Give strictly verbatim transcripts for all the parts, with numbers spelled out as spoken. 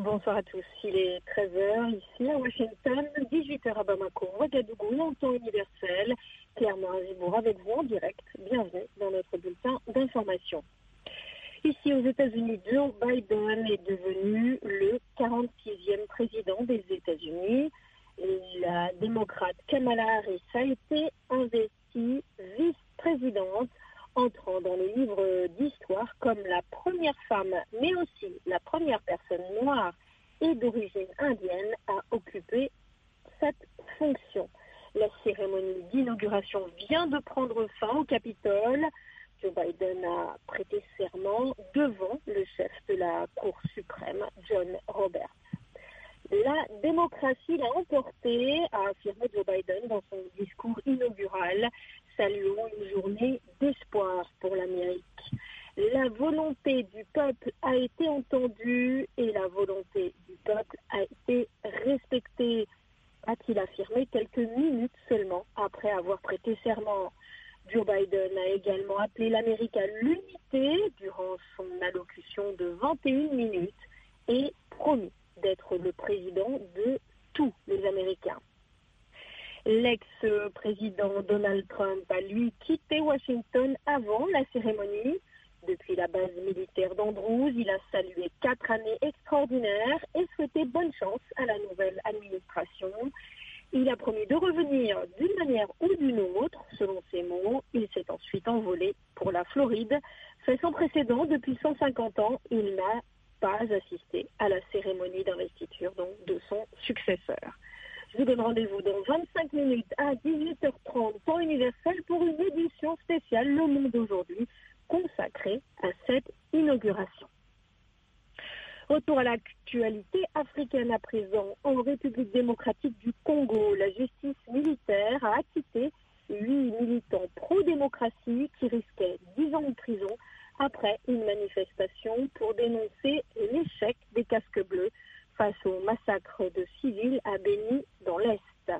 Bonsoir à tous, il est treize heures ici à Washington, dix-huit heures à Bamako, Ouagadougou, en temps universel. Claire Morazibourg avec vous en direct. Bienvenue dans notre bulletin d'information. Ici aux États-Unis, Joe Biden est devenu le quarante-sixième président des États-Unis. La démocrate Kamala Harris a été investie vice-présidente, entrant dans le livre d'histoire comme la première femme, mais aussi la première personne noire et d'origine indienne à occuper cette fonction. La cérémonie d'inauguration vient de prendre fin au Capitole. Joe Biden a prêté serment devant le chef de la Cour suprême, John Roberts. La démocratie l'a emporté, a affirmé Joe Biden dans son discours inaugural, saluant une journée d'espoir pour l'Amérique. La volonté du peuple a été entendue et la volonté du peuple a été respectée, a-t-il affirmé quelques minutes seulement après avoir prêté serment. Joe Biden a également appelé l'Amérique à l'unité durant son allocution de vingt et une minutes et promis d'être le président de tous les Américains. L'ex-président Donald Trump a lui quitté Washington avant la cérémonie. Depuis la base militaire d'Andrews, il a salué quatre années extraordinaires et souhaité bonne chance à la nouvelle administration. Il a promis de revenir d'une manière ou d'une autre, selon ses mots. Il s'est ensuite envolé pour la Floride. Fait sans précédent, depuis cent cinquante ans, il n'a pas assisté à la cérémonie d'investiture donc, de son successeur. Je vous donne rendez-vous dans vingt-cinq minutes à dix-huit heures trente, temps universel, pour une édition spéciale Le Monde aujourd'hui, consacrée à cette inauguration. Retour à l'actualité africaine à présent. En République démocratique du Congo, la justice militaire a acquitté huit militants pro-démocratie qui risquaient dix ans de prison après une manifestation pour dénoncer l'échec des casques bleus face au massacre de civils à Béni dans l'Est.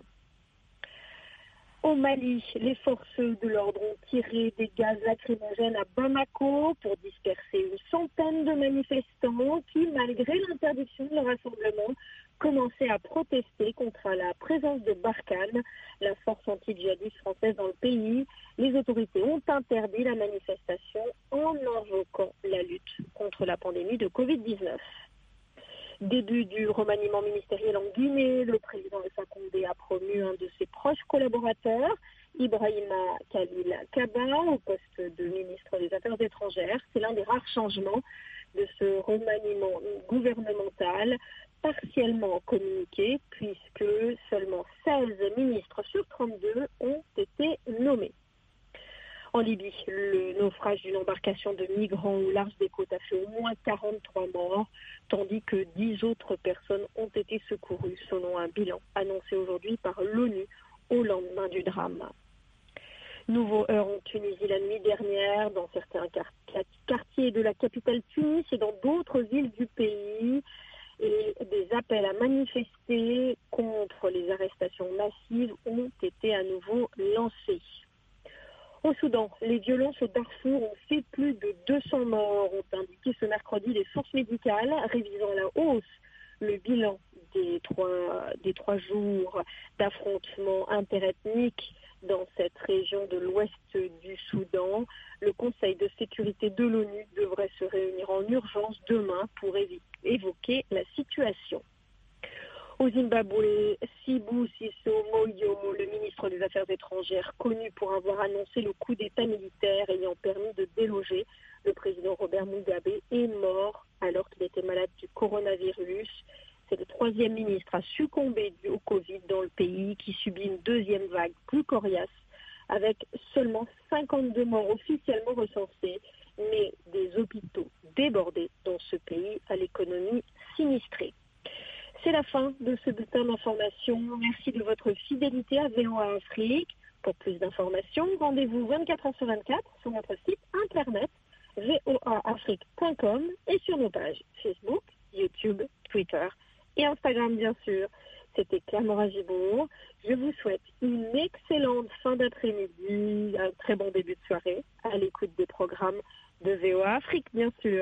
Au Mali, les forces de l'ordre ont tiré des gaz lacrymogènes à Bamako pour disperser une centaine de manifestants qui, malgré l'interdiction de rassemblement, commençaient à protester contre la présence de Barkhane, la force anti-djihadiste française dans le pays. Les autorités ont interdit la manifestation en invoquant la lutte contre la pandémie de covid dix-neuf. Début du remaniement ministériel en Guinée, le président Alpha Condé a promu un de ses proches collaborateurs, Ibrahima Khalil Kaba, au poste de ministre des Affaires étrangères. C'est l'un des rares changements de ce remaniement gouvernemental partiellement communiqué, puisque seulement seize ministres sur trente-deux ont été nommés. En Libye, le naufrage d'une embarcation de migrants au large des côtes a fait au moins quarante-trois morts, tandis que dix autres personnes ont été secourues, selon un bilan annoncé aujourd'hui par l'ONU au lendemain du drame. Nouveau heurt en Tunisie la nuit dernière, dans certains quartiers de la capitale Tunis et dans d'autres villes du pays, et des appels à manifester contre les arrestations massives ont été à nouveau lancés. Au Soudan, les violences au Darfour ont fait plus de deux cents morts, ont indiqué ce mercredi les sources médicales, révisant à la hausse le bilan des trois, des trois jours d'affrontements interethniques dans cette région de l'ouest du Soudan. Le Conseil de sécurité de l'ONU devrait se réunir en urgence demain pour évi- évoquer la situation. Au Zimbabwe, Sibu Siso Moyo, le ministre des Affaires étrangères, connu pour avoir annoncé le coup d'État militaire ayant permis de déloger le président Robert Mugabe, est mort alors qu'il était malade du coronavirus. C'est le troisième ministre à succomber au Covid dans le pays, qui subit une deuxième vague plus coriace, avec seulement cinquante-deux morts officiellement recensés, mais des hôpitaux débordés dans ce pays à l'économie sinistrée. C'est la fin de ce bulletin d'information. Merci de votre fidélité à V O A Afrique. Pour plus d'informations, rendez-vous vingt-quatre heures sur vingt-quatre sur notre site internet v o a afrique point com et sur nos pages Facebook, YouTube, Twitter et Instagram, bien sûr. C'était Claire Morazibourg. Je vous souhaite une excellente fin d'après-midi, un très bon début de soirée à l'écoute des programmes de V O A Afrique, bien sûr.